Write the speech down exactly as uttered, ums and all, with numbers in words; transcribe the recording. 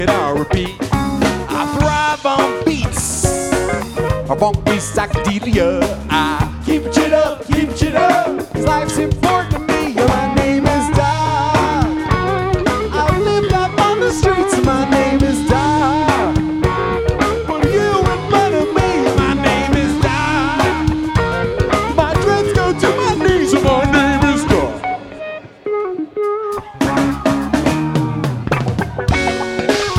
I'll repeat. I thrive on beats, I won't be psychedelia. I keep it up, keep it up. 'Cause life's important.